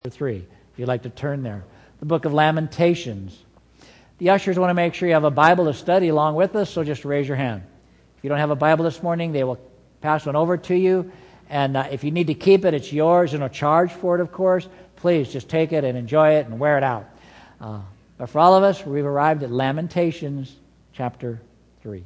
3, if you'd like to turn there. The book of Lamentations. The ushers want to make sure you have a Bible to study along with us, so just raise your hand. If you don't have a Bible this morning, they will pass one over to you. And if you need to keep it, it's yours. There's no charge for it, of course. Please just take it and enjoy it and wear it out. But for all of us, we've arrived at Lamentations chapter 3.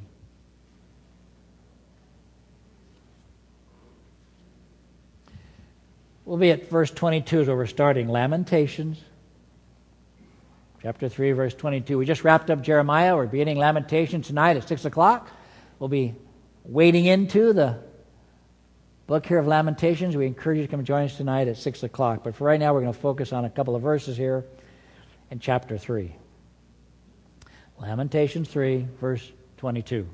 We'll be at verse 22 is where we're starting. Lamentations, chapter 3, verse 22. We just wrapped up Jeremiah. We're beginning Lamentations tonight at 6 o'clock. We'll be wading into the book here of Lamentations. We encourage you to come join us tonight at 6 o'clock. But for right now, we're going to focus on a couple of verses here in chapter 3. Lamentations 3, verse 22.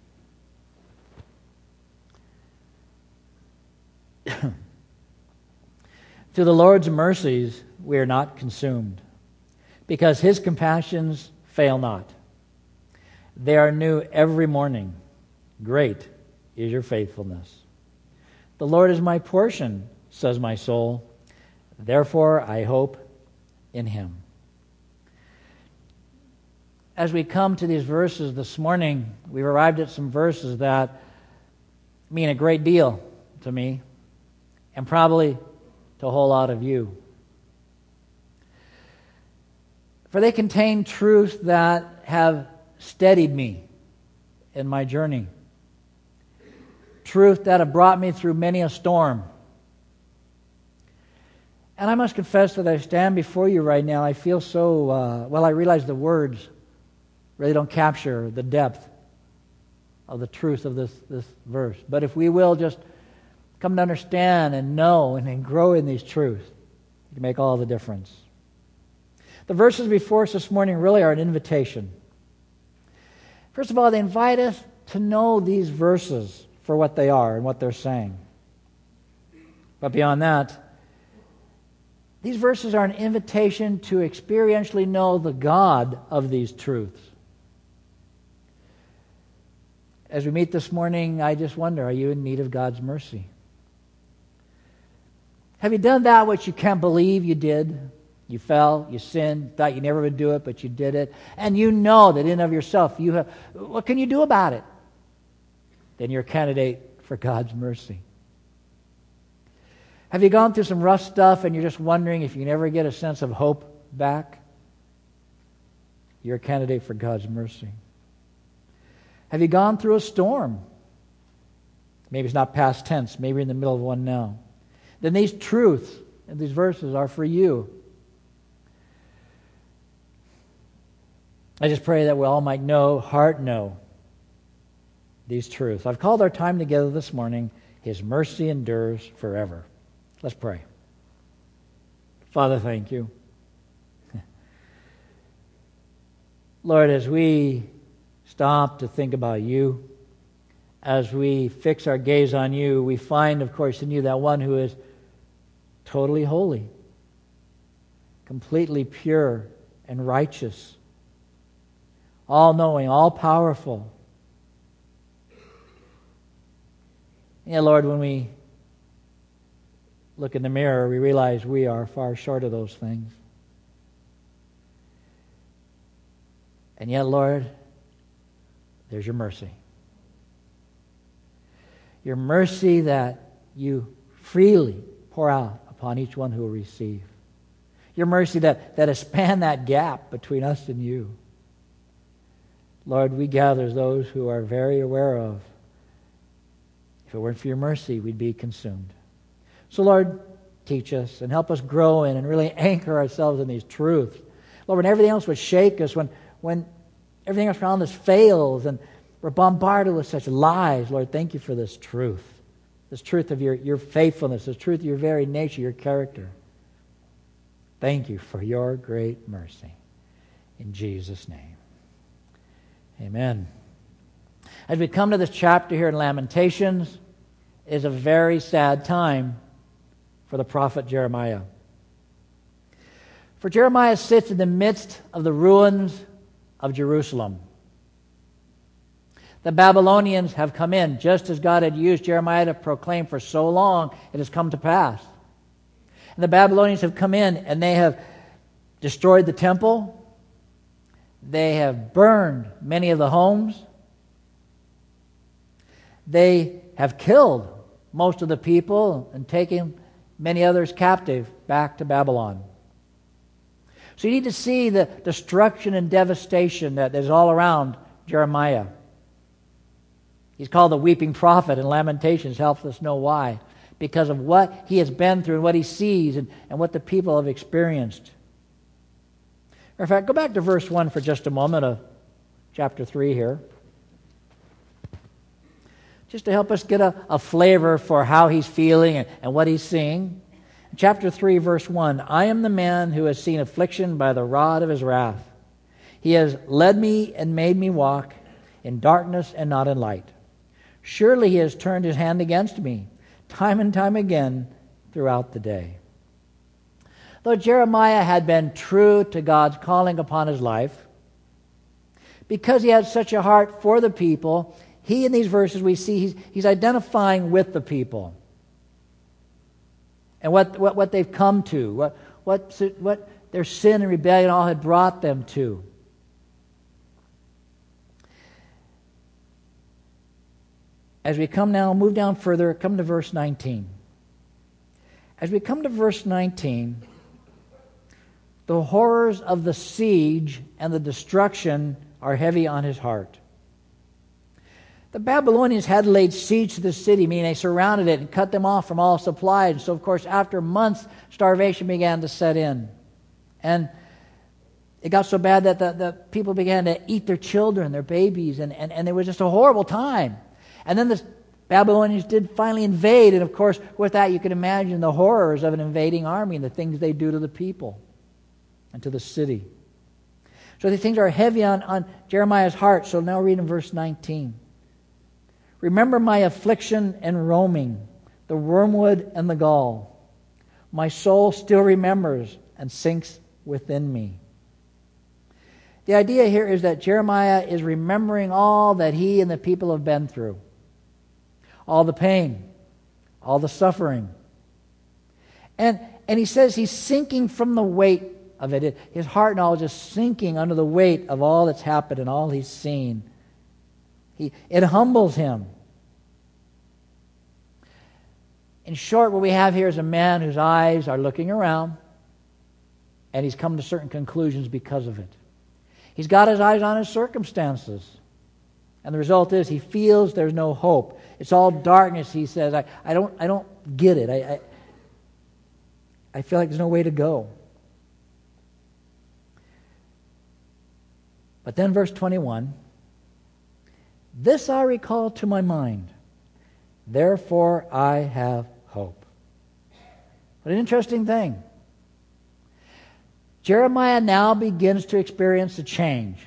To the Lord's mercies we are not consumed, because His compassions fail not. They are new every morning. Great is your faithfulness. The Lord is my portion, says my soul. Therefore I hope in Him. As we come to these verses this morning, we've arrived at some verses that mean a great deal to me, and probably to a whole lot of you. For they contain truths that have steadied me in my journey. Truth that have brought me through many a storm. And I must confess that I stand before you right now, I feel so, I realize the words really don't capture the depth of the truth of this verse. But if we will just come to understand and know and grow in these truths, it can make all the difference. The verses before us this morning really are an invitation. First of all, they invite us to know these verses for what they are and what they're saying. But beyond that, these verses are an invitation to experientially know the God of these truths. As we meet this morning, I just wonder, are you in need of God's mercy? Have you done that which you can't believe you did? You fell, you sinned, thought you never would do it, but you did it. And you know that in and of yourself, what can you do about it? Then you're a candidate for God's mercy. Have you gone through some rough stuff and you're just wondering if you can ever get a sense of hope back? You're a candidate for God's mercy. Have you gone through a storm? Maybe it's not past tense, maybe you're in the middle of one now. Then these truths and these verses are for you. I just pray that we all might know these truths. I've called our time together this morning, His mercy endures forever. Let's pray. Father, thank you. Lord, as we stop to think about you, as we fix our gaze on you, we find, of course, in you that one who is totally holy, completely pure and righteous, all-knowing, all-powerful. Yeah, Lord, when we look in the mirror, we realize we are far short of those things. And yet, Lord, there's your mercy. Your mercy that you freely pour out upon each one who will receive. Your mercy that has spanned that gap between us and you. Lord, we gather as those who are very aware of, if it weren't for your mercy, we'd be consumed. So Lord, teach us and help us grow in and really anchor ourselves in these truths. Lord, when everything else would shake us, when everything else around us fails and we're bombarded with such lies, Lord, thank you for this truth of your faithfulness, this truth of your very nature, your character. Thank you for your great mercy. In Jesus' name, amen. As we come to this chapter here in Lamentations, it is a very sad time for the prophet Jeremiah. For Jeremiah sits in the midst of the ruins of Jerusalem. The Babylonians have come in, just as God had used Jeremiah to proclaim for so long, it has come to pass. And the Babylonians have come in and they have destroyed the temple. They have burned many of the homes. They have killed most of the people and taken many others captive back to Babylon. So you need to see the destruction and devastation that is all around Jeremiah. He's called the weeping prophet, and Lamentations helps us know why. Because of what he has been through and what he sees and what the people have experienced. In fact, go back to verse 1 for just a moment of chapter 3 here. Just to help us get a flavor for how he's feeling and what he's seeing. Chapter 3, verse 1, I am the man who has seen affliction by the rod of his wrath. He has led me and made me walk in darkness and not in light. Surely he has turned his hand against me, time and time again throughout the day. Though Jeremiah had been true to God's calling upon his life, because he had such a heart for the people, he, in these verses, we see he's identifying with the people and what they've come to, what their sin and rebellion all had brought them to. As we move down further, come to verse 19. As we come to verse 19, the horrors of the siege and the destruction are heavy on his heart. The Babylonians had laid siege to the city, meaning they surrounded it and cut them off from all supply. And so, of course, after months, starvation began to set in. And it got so bad that the people began to eat their children, their babies, and it was just a horrible time. And then the Babylonians did finally invade, and of course, with that you can imagine the horrors of an invading army and the things they do to the people and to the city. So these things are heavy on Jeremiah's heart. So now read in verse 19. Remember my affliction and roaming, the wormwood and the gall. My soul still remembers and sinks within me. The idea here is that Jeremiah is remembering all that he and the people have been through. All the pain, all the suffering. And he says he's sinking from the weight of it. His heart and all is just sinking under the weight of all that's happened and all he's seen. It humbles him. In short, what we have here is a man whose eyes are looking around, and he's come to certain conclusions because of it. He's got his eyes on his circumstances, and the result is he feels there's no hope. It's all darkness, he says. I don't get it. I feel like there's no way to go. But then verse 21, this I recall to my mind, therefore I have hope. What an interesting thing. Jeremiah now begins to experience a change.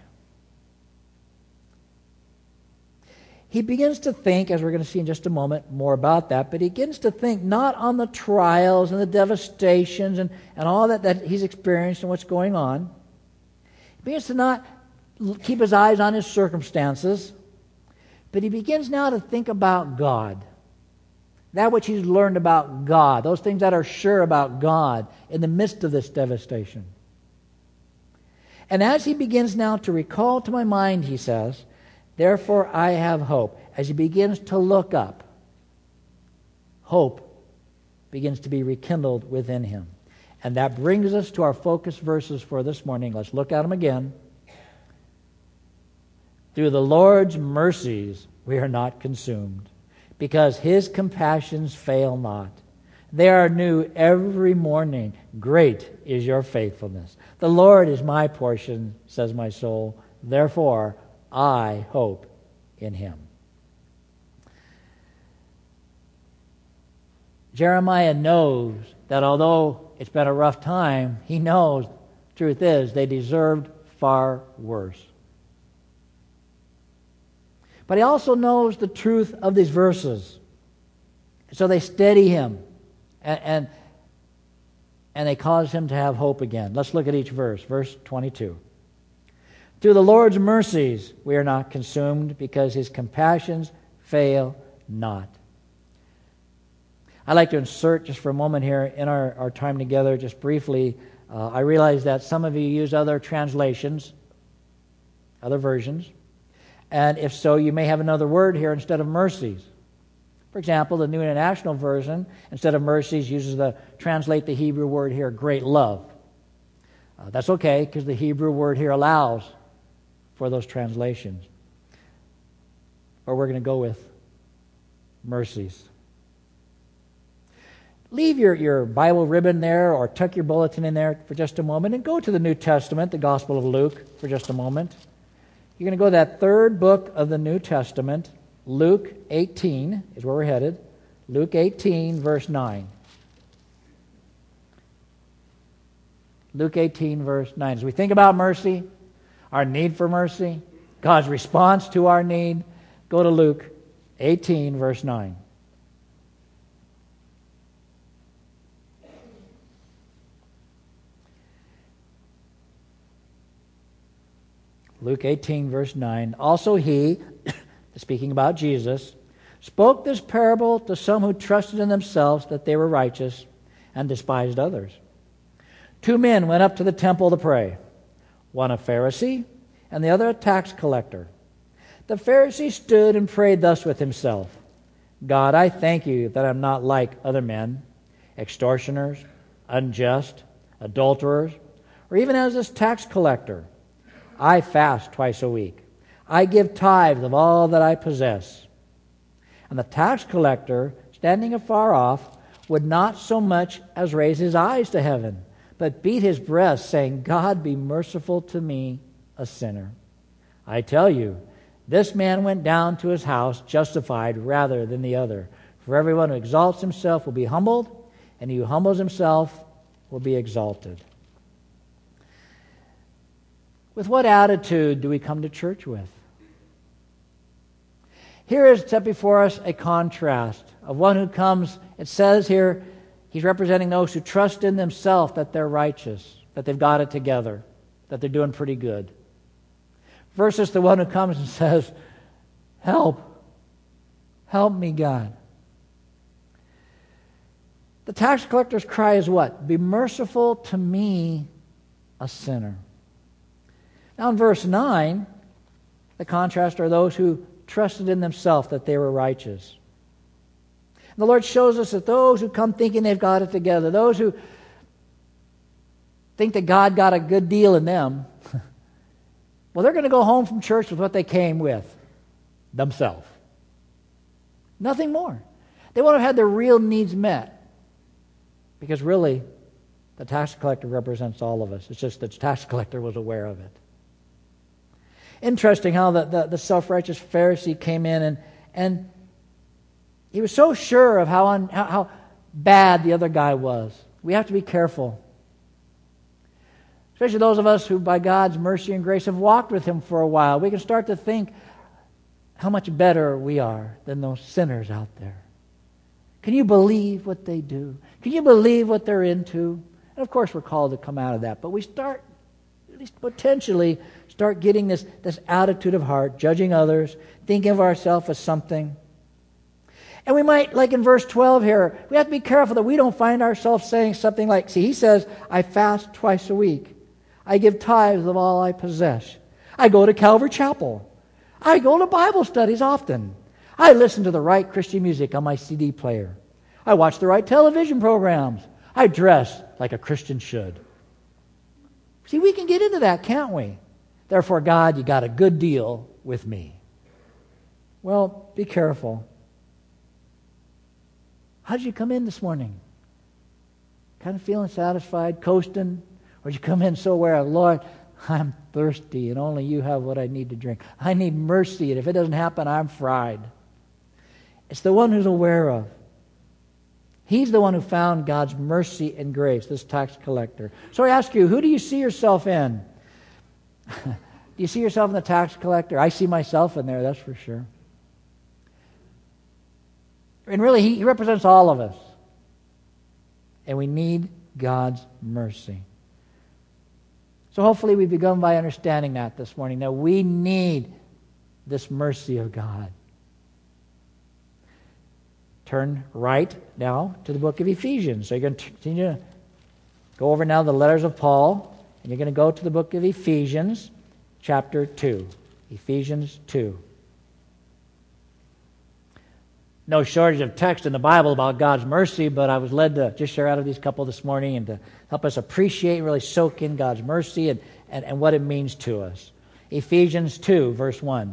He begins to think, as we're going to see in just a moment, more about that, but he begins to think not on the trials and the devastations and all that he's experienced and what's going on. He begins to not keep his eyes on his circumstances, but he begins now to think about God. That which he's learned about God, those things that are sure about God in the midst of this devastation. And as he begins now to recall to my mind, he says, therefore I have hope. As he begins to look up, hope begins to be rekindled within him. And that brings us to our focus verses for this morning. Let's look at them again. Through the Lord's mercies we are not consumed, because his compassions fail not. They are new every morning. Great is your faithfulness. The Lord is my portion, says my soul. Therefore, I hope in him. Jeremiah knows that although it's been a rough time, he knows, truth is, they deserved far worse. But he also knows the truth of these verses. So they steady him and they cause him to have hope again. Let's look at each verse. Verse 22. Through the Lord's mercies we are not consumed, because his compassions fail not. I'd like to insert just for a moment here in our time together, just briefly. I realize that some of you use other translations, other versions, and if so, you may have another word here instead of mercies. For example, the New International Version, instead of mercies, uses translate the Hebrew word here, great love. That's okay, because the Hebrew word here allows for those translations. But we're going to go with mercies. Leave your Bible ribbon there or tuck your bulletin in there for just a moment and go to the New Testament, the Gospel of Luke, for just a moment. You're going to go to that third book of the New Testament. Luke 18 is where we're headed. Luke 18, verse 9. Luke 18, verse 9. As we think about mercy, our need for mercy, God's response to our need, go to Luke 18, verse 9. Luke 18, verse 9. Also he, speaking about Jesus, spoke this parable to some who trusted in themselves that they were righteous and despised others. 2 men went up to the temple to pray, one a Pharisee and the other a tax collector. The Pharisee stood and prayed thus with himself, God, I thank you that I'm not like other men, extortioners, unjust, adulterers, or even as this tax collector. I fast twice a week. I give tithes of all that I possess. And the tax collector, standing afar off, would not so much as raise his eyes to heaven, but beat his breast, saying, God, be merciful to me, a sinner. I tell you, this man went down to his house justified rather than the other. For everyone who exalts himself will be humbled, and he who humbles himself will be exalted. With what attitude do we come to church with? Here is set before us a contrast of one who comes, it says here, he's representing those who trust in themselves that they're righteous, that they've got it together, that they're doing pretty good. Versus the one who comes and says, help me, God. The tax collector's cry is what? Be merciful to me, a sinner. Now in verse 9, the contrast are those who trusted in themselves that they were righteous. And the Lord shows us that those who come thinking they've got it together, those who think that God got a good deal in them, well, they're going to go home from church with what they came with, themselves. Nothing more. They won't have had their real needs met. Because really, the tax collector represents all of us. It's just that the tax collector was aware of it. Interesting how the self-righteous Pharisee came in and he was so sure of how bad the other guy was. We have to be careful. Especially those of us who, by God's mercy and grace, have walked with Him for a while. We can start to think how much better we are than those sinners out there. Can you believe what they do? Can you believe what they're into? And of course, we're called to come out of that. But we start, at least potentially, start getting this attitude of heart, judging others, thinking of ourselves as something. And we might, like in verse 12 here, we have to be careful that we don't find ourselves saying something like, see, he says, I fast twice a week. I give tithes of all I possess. I go to Calvary Chapel. I go to Bible studies often. I listen to the right Christian music on my CD player. I watch the right television programs. I dress like a Christian should. See, we can get into that, can't we? Therefore, God, you got a good deal with me. Well, be careful. How did you come in this morning? Kind of feeling satisfied, coasting? Or did you come in so aware, Lord, I'm thirsty and only you have what I need to drink. I need mercy, and if it doesn't happen, I'm fried. It's the one who's aware of. He's the one who found God's mercy and grace, this tax collector. So I ask you, who do you see yourself in? Do you see yourself in the tax collector? I see myself in there, that's for sure. And really, he represents all of us. And we need God's mercy. So hopefully we've begun by understanding that this morning, that we need this mercy of God. turn right now to the book of Ephesians. So you're going to continue to go over now the letters of Paul, and you're going to go to the book of Ephesians, chapter 2. Ephesians 2. No shortage of text in the Bible about God's mercy, but I was led to just share out of these couple this morning and to help us appreciate and really soak in God's mercy and what it means to us. Ephesians 2, verse 1.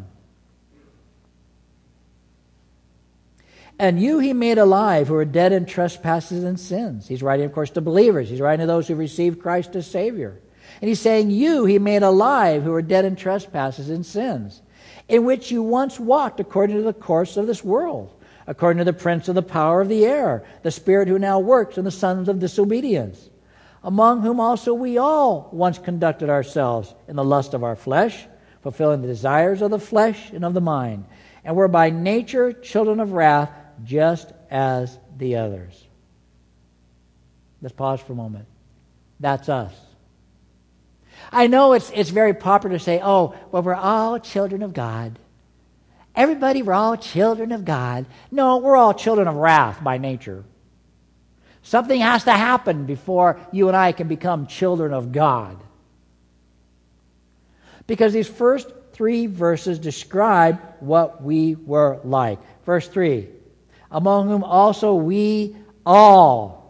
And you he made alive who were dead in trespasses and sins. He's writing, of course, to believers. He's writing to those who received Christ as Savior. And he's saying, you he made alive who were dead in trespasses and sins, in which you once walked according to the course of this world, according to the prince of the power of the air, the spirit who now works in the sons of disobedience, among whom also we all once conducted ourselves in the lust of our flesh, fulfilling the desires of the flesh and of the mind, and were by nature children of wrath, just as the others. Let's pause for a moment. That's us. I know it's very popular to say, oh, well, we're all children of God. Everybody, we're all children of God. No, we're all children of wrath by nature. Something has to happen before you and I can become children of God. Because these first 3 verses describe what we were like. Verse 3, among whom also we all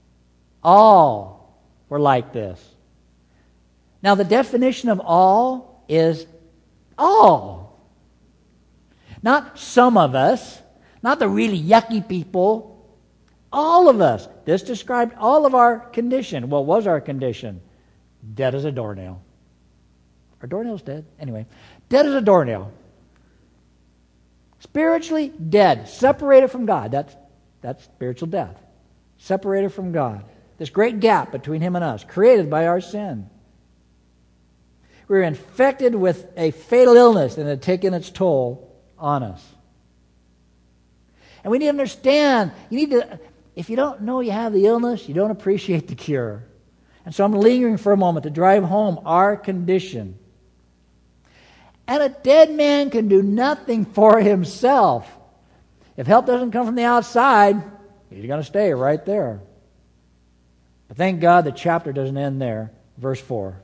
were like this. Now the definition of all is all. Not some of us, not the really yucky people, all of us. This described all of our condition. What was our condition? Dead as a doornail. Are doornails dead? Anyway, dead as a doornail. Spiritually dead, separated from God. That's spiritual death. Separated from God. This great gap between Him and us, created by our sin. We were infected with a fatal illness and it had taken its toll on us. And we need to understand, if you don't know you have the illness, you don't appreciate the cure. And so I'm lingering for a moment to drive home our condition. And a dead man can do nothing for himself. If help doesn't come from the outside, he's going to stay right there. But thank God the chapter doesn't end there. Verse 4.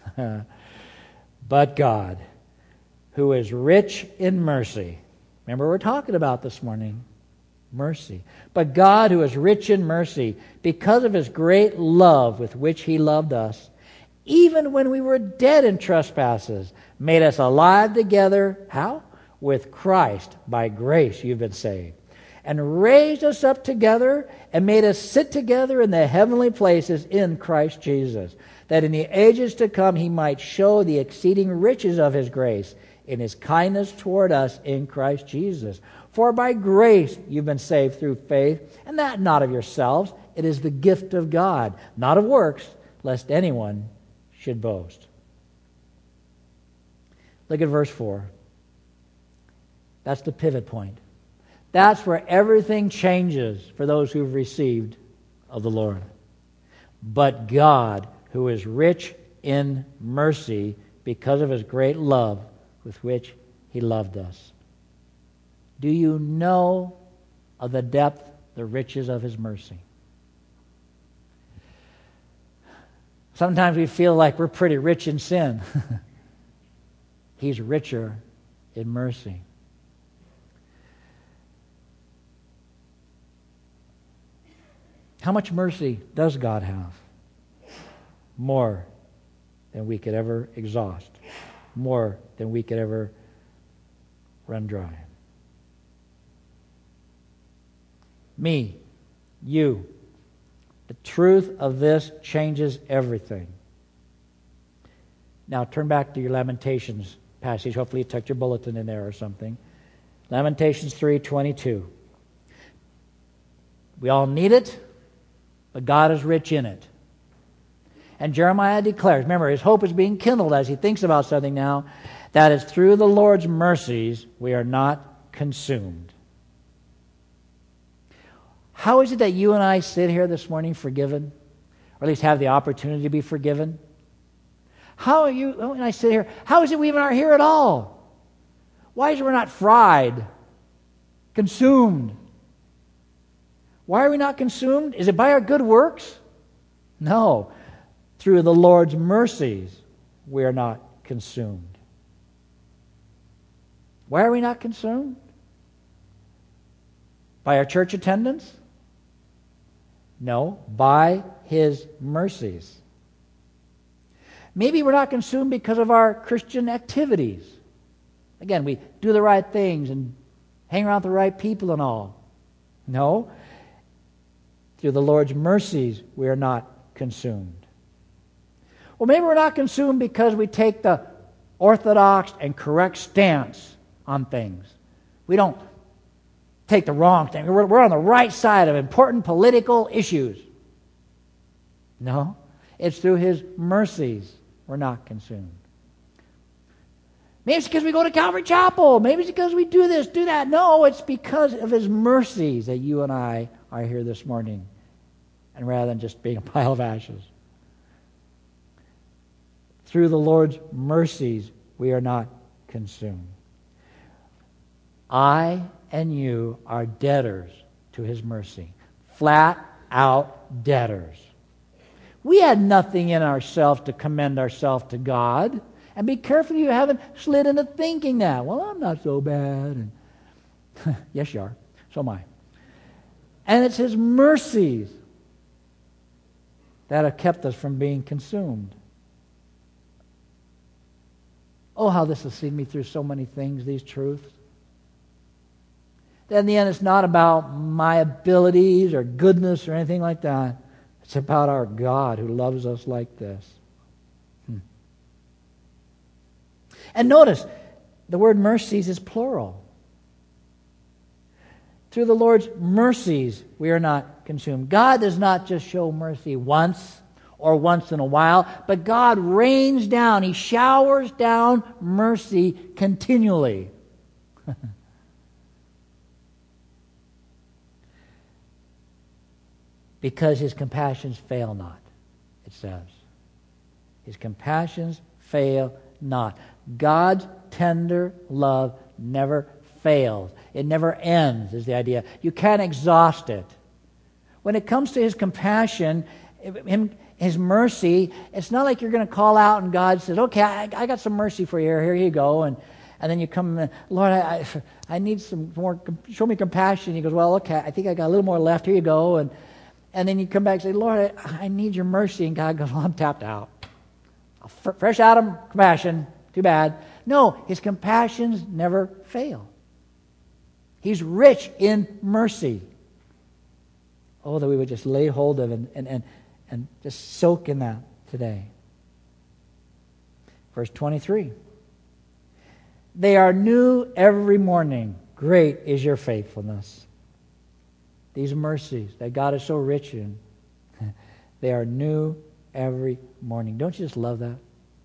But God, who is rich in mercy. Remember what we're talking about this morning. Mercy. But God, who is rich in mercy, because of His great love with which He loved us, even when we were dead in trespasses, made us alive together. How? With Christ. By grace you've been saved. And raised us up together and made us sit together in the heavenly places in Christ Jesus, that in the ages to come He might show the exceeding riches of His grace in His kindness toward us in Christ Jesus. For by grace you've been saved through faith, and that not of yourselves. It is the gift of God, not of works, lest anyone should boast. Look at verse 4. That's the pivot point. That's where everything changes for those who've received of the Lord. But God, who is rich in mercy because of His great love with which He loved us. Do you know of the depth, the riches of His mercy? Sometimes we feel like we're pretty rich in sin. He's richer in mercy. How much mercy does God have? More than we could ever exhaust. More than we could ever run dry. Me, you. The truth of this changes everything. Now turn back to your Lamentations passage. Hopefully you tucked your bulletin in there or something. Lamentations 3:22. We all need it, but God is rich in it. And Jeremiah declares, remember, his hope is being kindled as he thinks about something now, that it's through the Lord's mercies we are not consumed. How is it that you and I sit here this morning forgiven? Or at least have the opportunity to be forgiven? How are you, when I sit here, how is it we even are here at all? Why is it we're not fried, consumed? Why are we not consumed? Is it by our good works? No. Through the Lord's mercies, we are not consumed. Why are we not consumed? By our church attendance? No, by His mercies. Maybe we're not consumed because of our Christian activities. Again, we do the right things and hang around with the right people and all. No, through the Lord's mercies, we are not consumed. Well, maybe we're not consumed because we take the orthodox and correct stance on things. We don't take the wrong thing. We're on the right side of important political issues. No, it's through His mercies we're not consumed. Maybe it's because we go to Calvary Chapel. Maybe it's because we do this, do that. No, it's because of His mercies that you and I are here this morning, and rather than just being a pile of ashes. Through the Lord's mercies, we are not consumed. I and you are debtors to His mercy. Flat out debtors. We had nothing in ourselves to commend ourselves to God. And be careful you haven't slid into thinking that. Well, I'm not so bad. And yes, you are. So am I. And it's His mercies that have kept us from being consumed. Oh, how this has seen me through so many things, these truths. In the end, it's not about my abilities or goodness or anything like that. It's about our God who loves us like this. And notice, the word mercies is plural. Through the Lord's mercies, we are not consumed. God does not just show mercy once or once in a while, but God rains down, He showers down mercy continually. Because His compassions fail not, it says. His compassions fail not. God's tender love never fails. It never ends, is the idea. You can't exhaust it. When it comes to His compassion, His mercy, it's not like you're going to call out and God says, okay, I got some mercy for you. Here you go. And then you come, Lord, I need some more, show me compassion. He goes, well, okay, I think I got a little more left. Here you go. And then you come back and say, Lord, I need your mercy. And God goes, well, I'm tapped out. Fresh out of compassion. Too bad. No, His compassions never fail. He's rich in mercy. Oh, that we would just lay hold of and just soak in that today. Verse 23. They are new every morning. Great is your faithfulness. These mercies that God is so rich in, they are new every morning. Don't you just love that?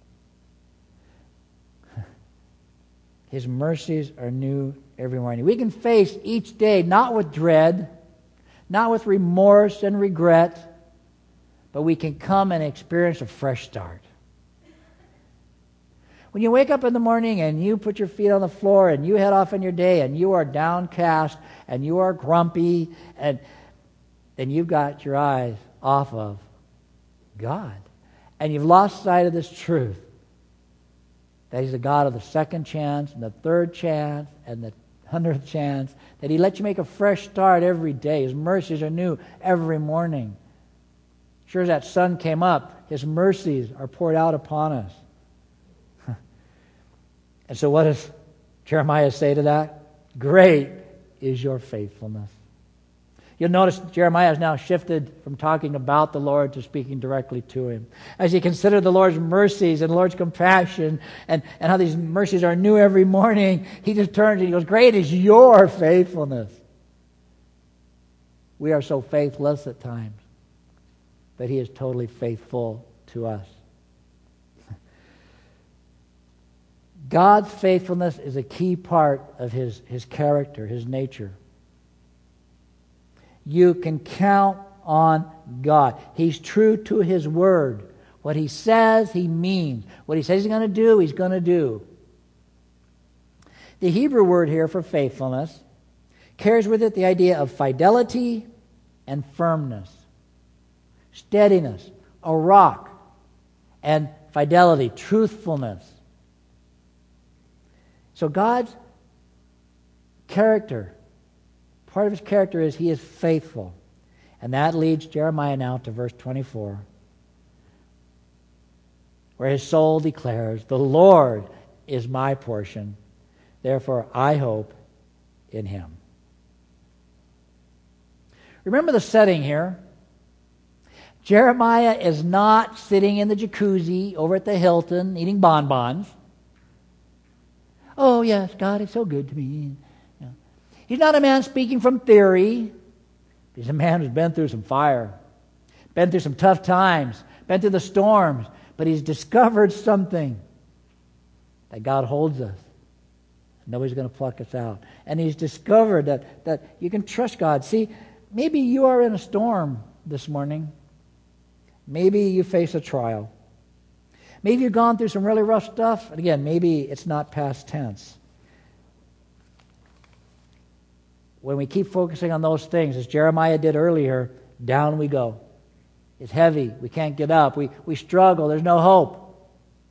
His mercies are new every morning. We can face each day not with dread, not with remorse and regret, but we can come and experience a fresh start. When you wake up in the morning and you put your feet on the floor and you head off in your day and you are downcast and you are grumpy, and then you've got your eyes off of God. And you've lost sight of this truth, that He's the God of the second chance and the third chance and the 100th chance, that He lets you make a fresh start every day. His mercies are new every morning. Sure as that sun came up, His mercies are poured out upon us. And so what does Jeremiah say to that? Great is your faithfulness. You'll notice Jeremiah has now shifted from talking about the Lord to speaking directly to Him. As he considered the Lord's mercies and the Lord's compassion and how these mercies are new every morning, he just turns and he goes, great is your faithfulness. We are so faithless at times, but He is totally faithful to us. God's faithfulness is a key part of His character, His nature. You can count on God. He's true to His word. What He says, He means. What He says He's going to do, He's going to do. The Hebrew word here for faithfulness carries with it the idea of fidelity, and firmness, steadiness, a rock, and fidelity, truthfulness. So God's character, part of his character is he is faithful. And that leads Jeremiah now to verse 24, where his soul declares, "The Lord is my portion, therefore I hope in him." Remember the setting here. Jeremiah is not sitting in the jacuzzi over at the Hilton eating bonbons. "Oh yes, God is so good to me." He's not a man speaking from theory. He's a man who's been through some fire, been through some tough times, been through the storms, but he's discovered something, that God holds us. Nobody's going to pluck us out. And he's discovered that you can trust God. See, maybe you are in a storm this morning. Maybe you face a trial. Maybe you've gone through some really rough stuff. And again, maybe it's not past tense. When we keep focusing on those things, as Jeremiah did earlier, down we go. It's heavy. We can't get up. We struggle. There's no hope.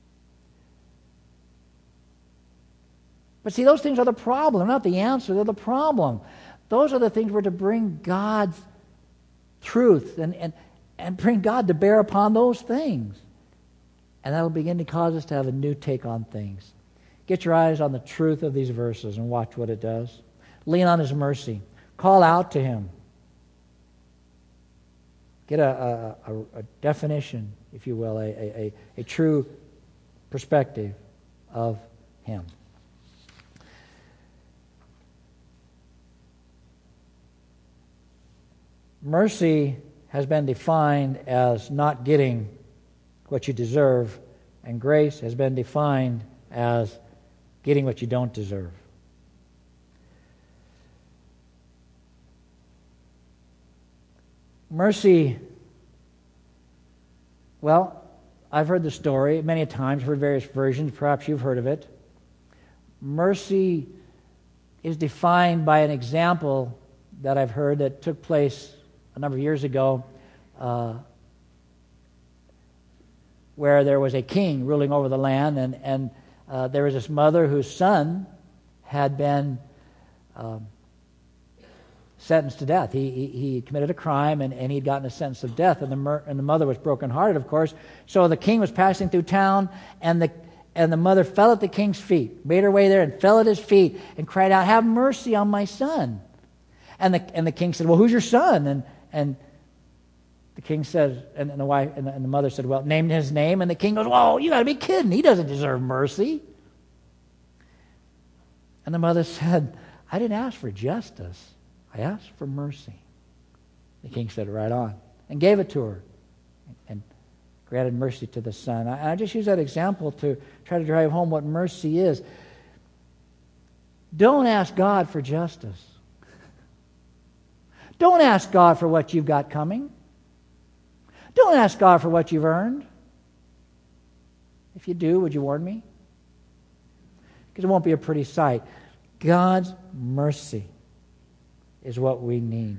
But see, those things are the problem. They're not the answer. They're the problem. Those are the things we're to bring God's truth and bring God to bear upon those things. And that'll begin to cause us to have a new take on things. Get your eyes on the truth of these verses and watch what it does. Lean on his mercy. Call out to him. Get a definition, if you will, a true perspective of him. Mercy has been defined as not getting what you deserve, and grace has been defined as getting what you don't deserve. Mercy, well, I've heard the story many times, heard various versions, perhaps you've heard of it. Mercy is defined by an example that I've heard that took place a number of years ago, where there was a king ruling over the land, and there was this mother whose son had been sentenced to death. He committed a crime, and he'd gotten a sentence of death, and the mother was brokenhearted, of course. So the king was passing through town, and the mother fell at the king's feet, made her way there and fell at his feet and cried out, "Have mercy on my son." And the king said, "Well, who's your son?" And the king says, and the wife and the mother said, "Well," named his name, and the king goes, "Whoa, you got to be kidding! He doesn't deserve mercy." And the mother said, "I didn't ask for justice. I asked for mercy." The king said, "Right on," and gave it to her, and granted mercy to the son. I just use that example to try to drive home what mercy is. Don't ask God for justice. Don't ask God for what you've got coming. Don't ask God for what you've earned. If you do, would you warn me? Because it won't be a pretty sight. God's mercy is what we need.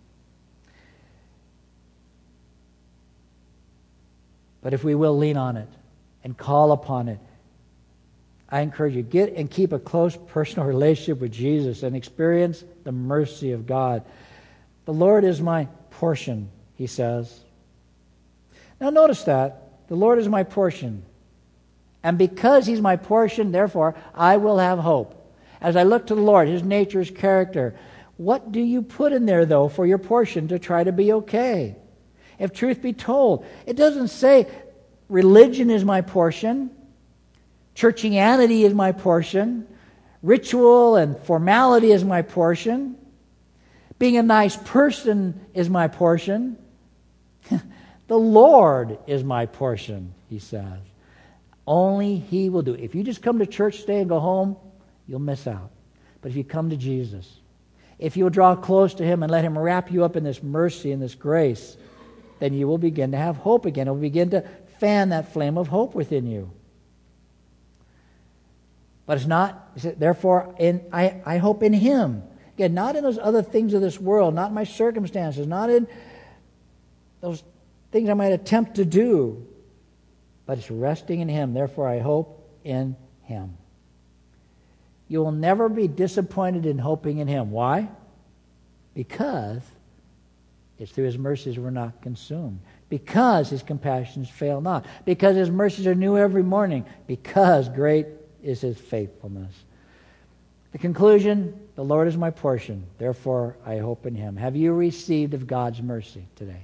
But if we will lean on it and call upon it, I encourage you, get and keep a close personal relationship with Jesus and experience the mercy of God. The Lord is my portion, he says. Now notice that. The Lord is my portion. And because he's my portion, therefore, I will have hope. As I look to the Lord, his nature, his character, what do you put in there, though, for your portion to try to be okay? If truth be told, it doesn't say religion is my portion, churchianity is my portion, ritual and formality is my portion, being a nice person is my portion. The Lord is my portion, he says. Only he will do it. If you just come to church today and go home, you'll miss out. But if you come to Jesus, if you'll draw close to him and let him wrap you up in this mercy and this grace, then you will begin to have hope again. It will begin to fan that flame of hope within you. But it's not, therefore, I hope in him. Again, not in those other things of this world, not in my circumstances, not in those things I might attempt to do, but it's resting in Him. Therefore, I hope in Him. You will never be disappointed in hoping in Him. Why? Because it's through His mercies we're not consumed. Because His compassions fail not. Because His mercies are new every morning. Because great is His faithfulness. The conclusion, the Lord is my portion. Therefore, I hope in Him. Have you received of God's mercy today?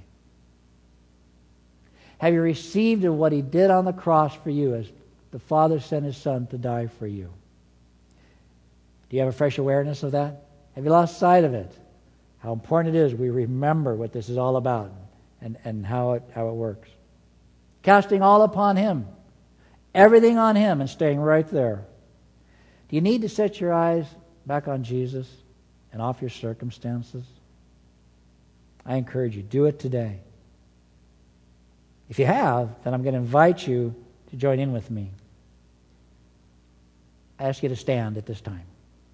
Have you received of what He did on the cross for you as the Father sent His Son to die for you? Do you have a fresh awareness of that? Have you lost sight of it? How important it is we remember what this is all about and how it works. Casting all upon Him. Everything on Him and staying right there. Do you need to set your eyes back on Jesus and off your circumstances? I encourage you, do it today. If you have, then I'm going to invite you to join in with me. I ask you to stand at this time.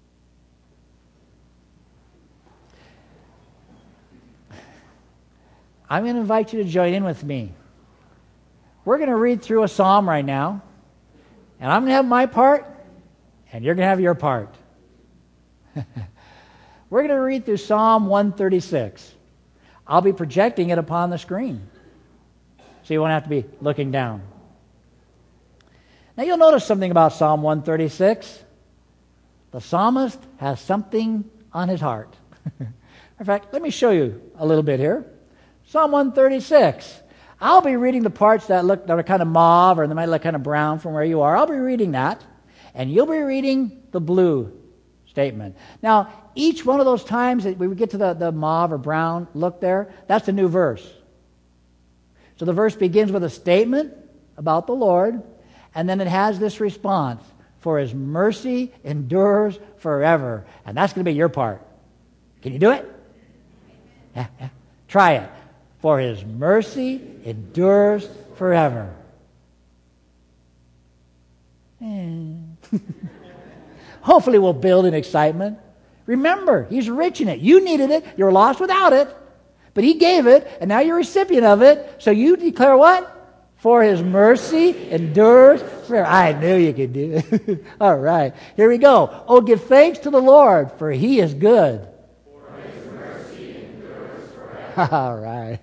I'm going to invite you to join in with me. We're going to read through a psalm right now, and I'm going to have my part, and you're going to have your part. We're going to read through Psalm 136. I'll be projecting it upon the screen, so you won't have to be looking down. Now you'll notice something about Psalm 136. The psalmist has something on his heart. In fact, let me show you a little bit here. Psalm 136. I'll be reading the parts that are kind of mauve or they might look kind of brown from where you are. I'll be reading that, and you'll be reading the blue statement. Now, each one of those times that we get to the mauve or brown look there, that's a new verse. So the verse begins with a statement about the Lord, and then it has this response, for His mercy endures forever. And that's going to be your part. Can you do it? Yeah. Try it. For His mercy endures forever. Hopefully we'll build in excitement. Remember, He's rich in it. You needed it. You're lost without it. But He gave it, and now you're a recipient of it. So you declare what? For His mercy endures forever. I knew you could do it. All right. Here we go. Oh, give thanks to the Lord, for He is good. For His mercy endures forever. All right.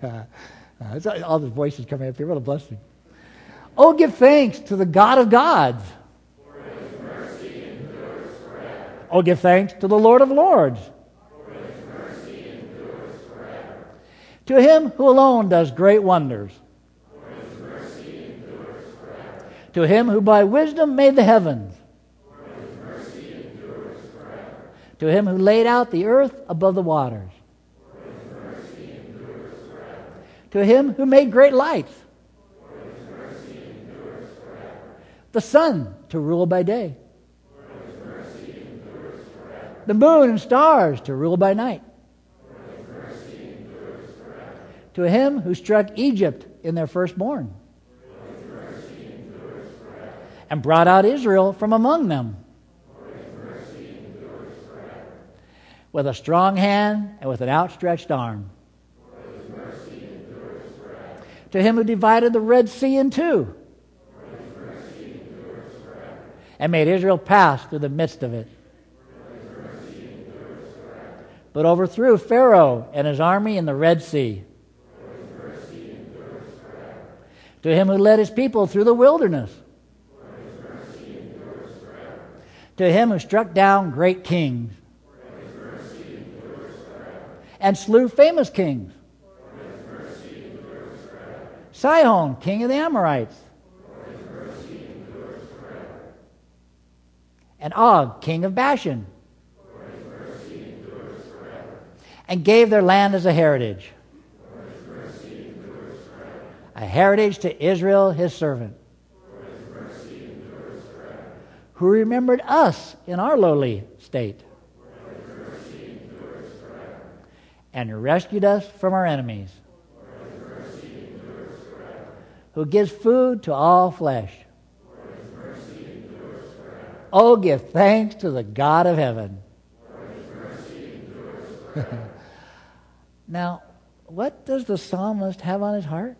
All the voices coming up here. What a blessing. Oh, give thanks to the God of gods. For His mercy endures forever. Oh, give thanks to the Lord of lords. For His mercy endures forever. To Him who alone does great wonders. For His mercy endures forever. To Him who by wisdom made the heavens. For His mercy endures forever. To Him who laid out the earth above the waters. For His mercy endures forever. To Him who made great lights. For His mercy endures forever. The sun to rule by day. For His mercy endures forever. The moon and stars to rule by night. For His mercy endures forever. To Him who struck Egypt in their firstborn. For His mercy endures forever. And brought out Israel from among them. For His mercy endures forever. With a strong hand and with an outstretched arm. For His mercy endures forever. To Him who divided the Red Sea in two. For His mercy endures forever. And made Israel pass through the midst of it. For His mercy endures forever. But overthrew Pharaoh and his army in the Red Sea. For His mercy endures forever. To Him who led His people through the wilderness. For His mercy endures forever. To Him who struck down great kings. For His mercy endures forever. And slew famous kings. For His mercy endures forever. Sihon, king of the Amorites. For His mercy endures forever. And Og, king of Bashan. For His mercy endures forever. And gave their land as a heritage. For His mercy endures forever. A heritage to Israel, His servant. For His mercy endures forever. Who remembered us in our lowly state. For His mercy endures forever. And rescued us from our enemies. For His mercy endures forever. Who gives food to all flesh. For His mercy endures forever. Oh, give thanks to the God of heaven. For His mercy endures Now, what does the psalmist have on his heart?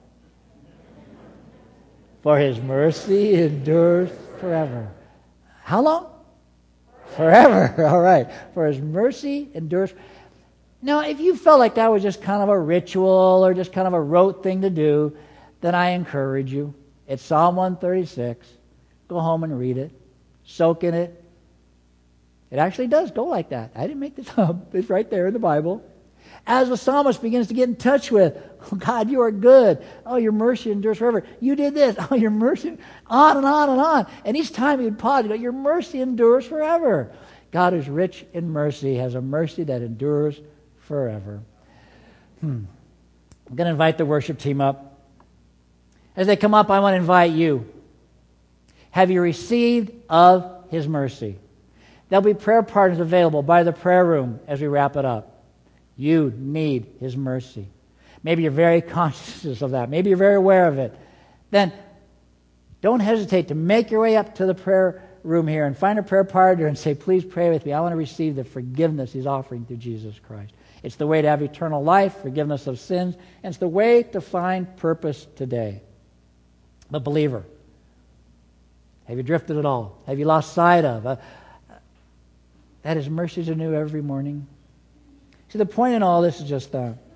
For his mercy endures forever. How long? Forever. All right. For his mercy endures. Now, if you felt like that was just kind of a ritual or just kind of a rote thing to do, then I encourage you. It's Psalm 136. Go home and read it. Soak in it. It actually does go like that. I didn't make this up. It's right there in the Bible. As the psalmist begins to get in touch with, oh, God, you are good. Oh, your mercy endures forever. You did this. Oh, your mercy, on and on and on. And each time he would pause, he'd go, your mercy endures forever. God is rich in mercy, has a mercy that endures forever. I'm going to invite the worship team up. As they come up, I want to invite you. Have you received of his mercy? There'll be prayer partners available by the prayer room as we wrap it up. You need his mercy. Maybe you're very conscious of that. Maybe you're very aware of it. Then don't hesitate to make your way up to the prayer room here and find a prayer partner and say, please pray with me. I want to receive the forgiveness he's offering through Jesus Christ. It's the way to have eternal life, forgiveness of sins, and it's the way to find purpose today. But believer, have you drifted at all? Have you lost sight of that his mercies are new every morning? See, the point in all this is just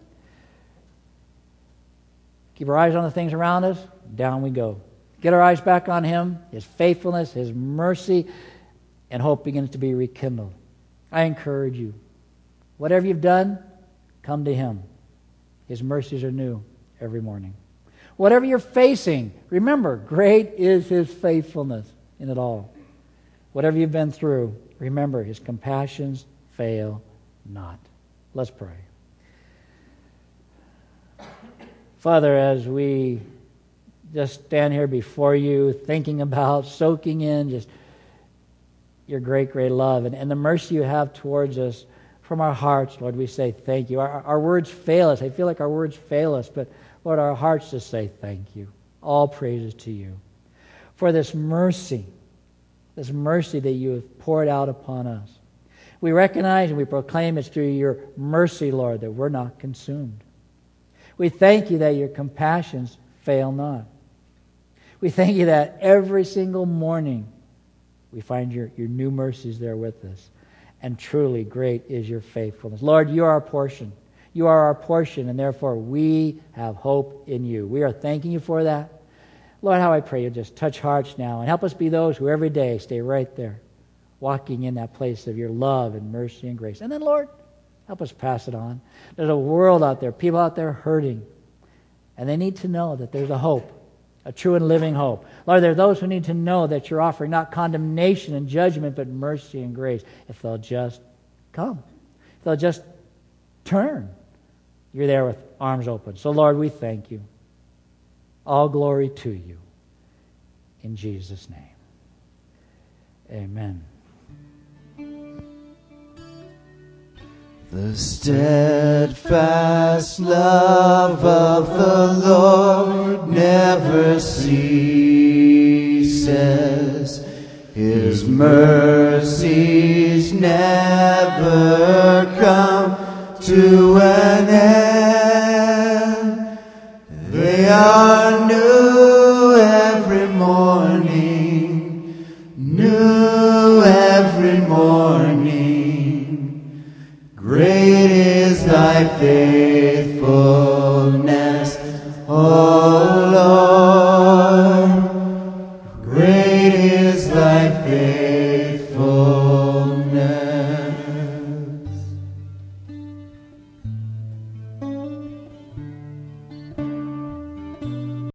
keep our eyes on the things around us, down we go. Get our eyes back on him, his faithfulness, his mercy, and hope begins to be rekindled. I encourage you, whatever you've done, come to him. His mercies are new every morning. Whatever you're facing, remember, great is his faithfulness in it all. Whatever you've been through, remember, his compassions fail not. Let's pray. Father, as we just stand here before you, thinking about, soaking in just your great, great love and the mercy you have towards us from our hearts, Lord, we say thank you. Our words fail us. I feel like our words fail us, but Lord, our hearts just say thank you. All praises to you for this mercy that you have poured out upon us. We recognize and we proclaim it's through your mercy, Lord, that we're not consumed. We thank you that your compassions fail not. We thank you that every single morning we find your new mercies there with us. And truly great is your faithfulness. Lord, you are our portion. You are our portion, and therefore we have hope in you. We are thanking you for that. Lord, how I pray you just touch hearts now and help us be those who every day stay right there, walking in that place of your love and mercy and grace. And then, Lord, help us pass it on. There's a world out there, people out there hurting, and they need to know that there's a hope, a true and living hope. Lord, there are those who need to know that you're offering not condemnation and judgment, but mercy and grace. If they'll just come, if they'll just turn, you're there with arms open. So, Lord, we thank you. All glory to you. In Jesus' name. Amen. The steadfast love of the Lord never ceases. His mercies never come to an end. They are new every morning, new every morning. Great is thy faithfulness, O Lord. Great is thy faithfulness.